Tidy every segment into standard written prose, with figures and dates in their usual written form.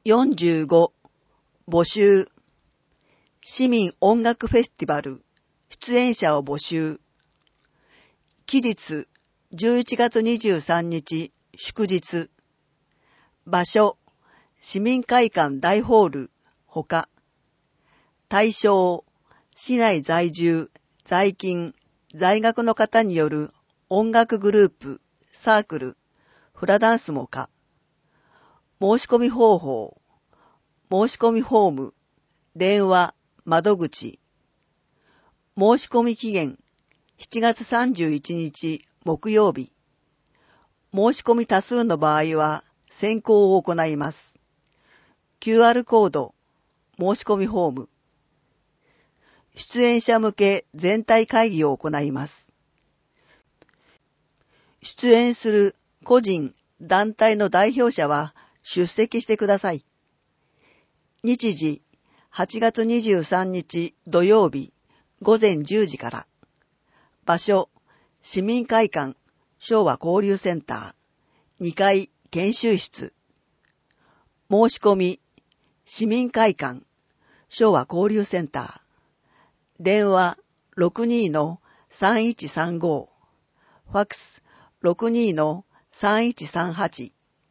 45募集市民音楽フェスティバル出演者を募集期日11月23日祝日場所市民会館大ホールほか対象市内在住在勤在学の方による音楽グループサークルフラダンスもか申し込み方法申し込みフォーム電話窓口申し込み期限7月31日木曜日申し込み多数の場合は選考を行います。QR コード申し込みフォーム出演者向け全体会議を行います。出演する個人、団体の代表者は出席してください。日時8月23日土曜日午前10時から。場所市民会館昭和交流センター2階研修室。申し込み市民会館昭和交流センター電話 62-3135 ファックス 62-3138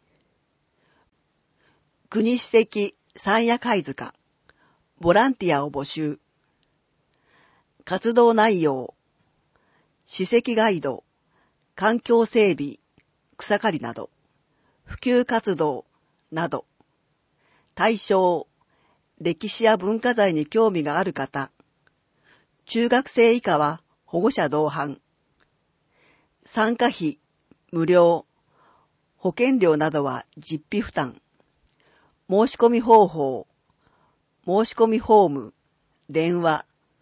国史跡山谷貝塚ボランティアを募集活動内容史跡ガイド環境整備草刈りなど普及活動など対象歴史や文化財に興味がある方中学生以下は保護者同伴参加費無料保険料などは実費負担申し込み方法申し込みフォーム電話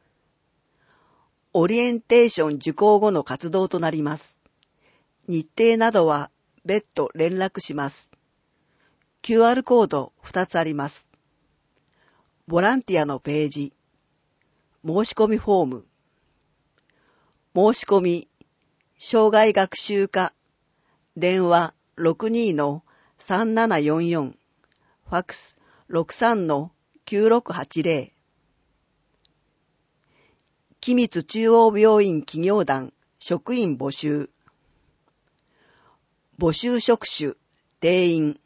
オリエンテーション受講後の活動となります。日程などは別途連絡します。QR コード2つあります。ボランティアのページ申し込みフォーム申し込み障害学習課電話 62-3744 ファックス 63-9680 君津中央病院企業団職員募集募集職種定員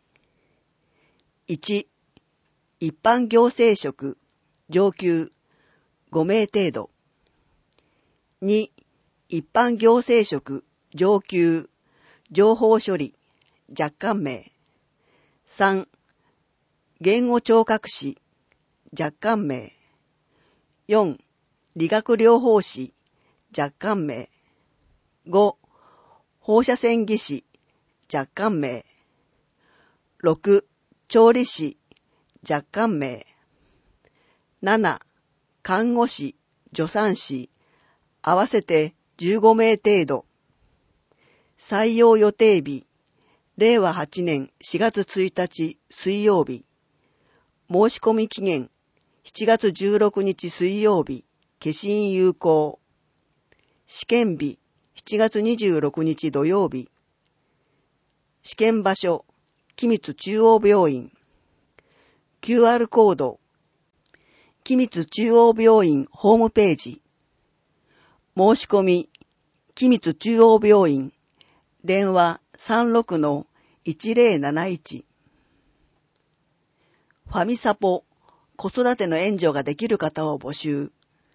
1一般行政職上級5名程度2一般行政職上級情報処理若干名3言語聴覚士若干名4理学療法士若干名5放射線技師若干名6調理師若干名7看護師助産師合わせて15名程度採用予定日令和8年4月1日水曜日申し込み期限7月16日水曜日消印有効試験日7月26日土曜日試験場所君津中央病院 QR コード君津中央病院ホームページ申し込み君津中央病院電話 36-1071 ファミサポ子育ての援助ができる方を募集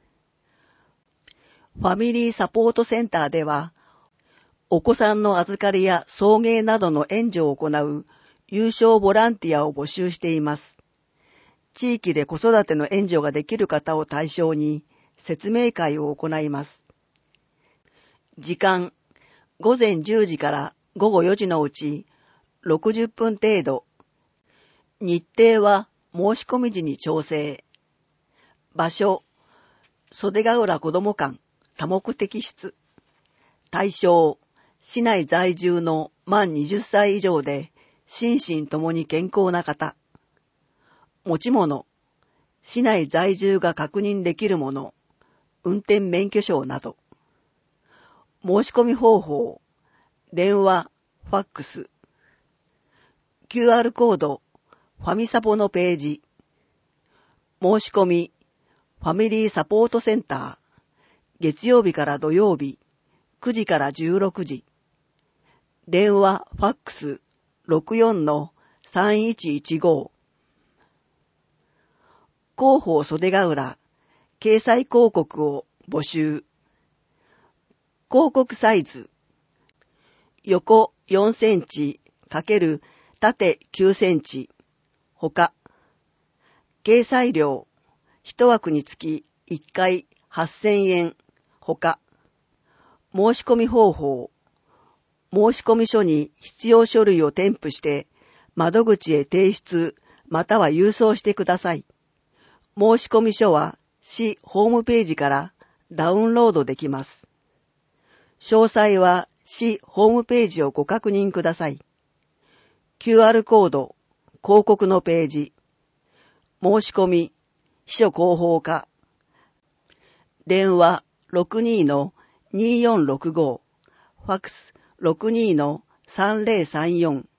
ファミリーサポートセンターではお子さんの預かりや送迎などの援助を行う有償ボランティアを募集しています。地域で子育ての援助ができる方を対象に説明会を行います。時間、午前10時から午後4時のうち60分程度。日程は申し込み時に調整。場所、袖ヶ浦子ども館多目的室。対象、市内在住の満20歳以上で心身ともに健康な方。持ち物、市内在住が確認できるもの、運転免許証など。申し込み方法、電話、ファックス。QR コード、 ファミサポのページ。申し込み、ファミリーサポートセンター。月曜日から土曜日、9時から16時。電話、ファックス、64-3115。広報袖ヶ浦、掲載広告を募集。広告サイズ、横4センチ×縦9センチ。ほか。掲載料、1枠につき1回8000円。ほか。申し込み方法、申込書に必要書類を添付して窓口へ提出または郵送してください。申込書は市ホームページからダウンロードできます。詳細は市ホームページをご確認ください。QR コード、広告のページ、申し込み、秘書広報課、電話 62-2465、ファックス 62-3034